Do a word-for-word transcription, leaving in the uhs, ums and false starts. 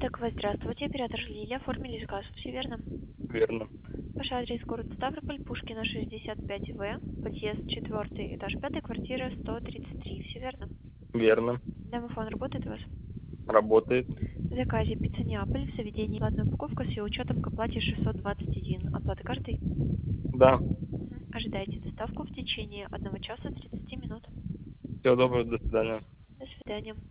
Так вот, здравствуйте, оператор Лилия, оформили заказ, все верно? Верно. Ваш адрес город Ставрополь, Пушкина, шестьдесят пять В, подъезд четвертый, этаж пятый, квартира сто тридцать три, все верно? Верно. Домофон работает у вас? Работает. В заказе пицца Неаполь в заведении платная упаковка с ее учетом к оплате шестьсот двадцать один. Оплата картой? Да. Мгм. Ожидайте доставку в течение одного часа тридцати минут. Всего доброго, до свидания. До свидания.